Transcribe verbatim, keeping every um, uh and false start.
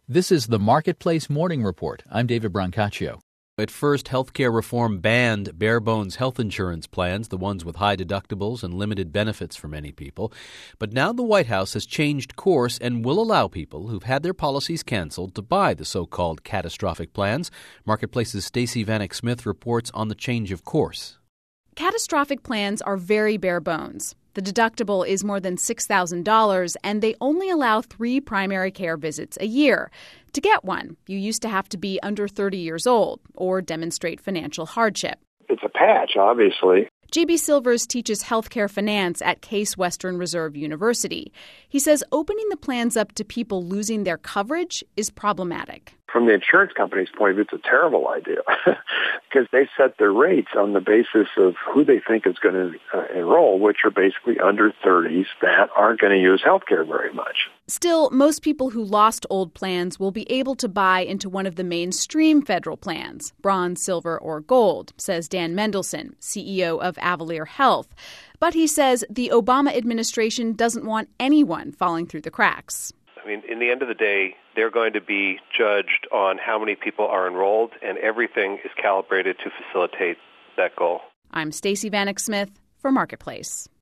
This is the Marketplace Morning Report. I'm David Brancaccio. At first, healthcare reform banned bare-bones health insurance plans, the ones with high deductibles and limited benefits for many people. But now the White House has changed course and will allow people who've had their policies canceled to buy the so-called catastrophic plans. Marketplace's Stacey Vanek Smith reports on the change of course. Catastrophic plans are very bare bones. The deductible is more than six thousand dollars, and they only allow three primary care visits a year. To get one, you used to have to be under thirty years old or demonstrate financial hardship. It's a patch, obviously. J B. Silvers teaches healthcare finance at Case Western Reserve University. He says opening the plans up to people losing their coverage is problematic. From the insurance company's point of view, it's a terrible idea because they set their rates on the basis of who they think is going to uh, enroll, which are basically under thirties that aren't going to use healthcare very much. Still, most people who lost old plans will be able to buy into one of the mainstream federal plans, bronze, silver, or gold, says Dan Mendelsohn, C E O of Avalere Health. But he says the Obama administration doesn't want anyone falling through the cracks. I mean, in the end of the day, they're going to be judged on how many people are enrolled, and everything is calibrated to facilitate that goal. I'm Stacey Vanek Smith for Marketplace.